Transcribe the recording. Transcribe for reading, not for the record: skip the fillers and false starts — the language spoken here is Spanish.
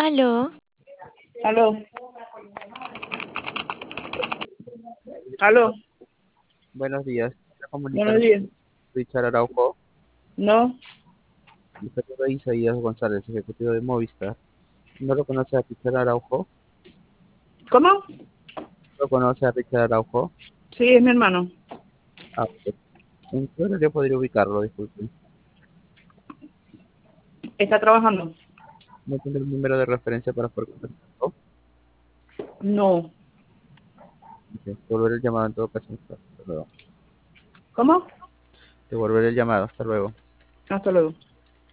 Aló, Aló, aló, Buenos días. Quiero buenos comunicarme días. con Richard Araujo, No, el de Isaías González, ejecutivo de Movistar. ¿No lo conoce a Richard Araujo? ¿cómo? ¿Lo conoce a Richard Araujo? Sí, es mi hermano. Ah, ok. ¿En qué horario podría ubicarlo? Disculpe. ¿Está trabajando? ¿No tiene el número de referencia para poder contactarlo? No. Ok, devolver el llamado en todo caso. Hasta luego. ¿Cómo? Devolver el llamado. Hasta luego. Hasta luego.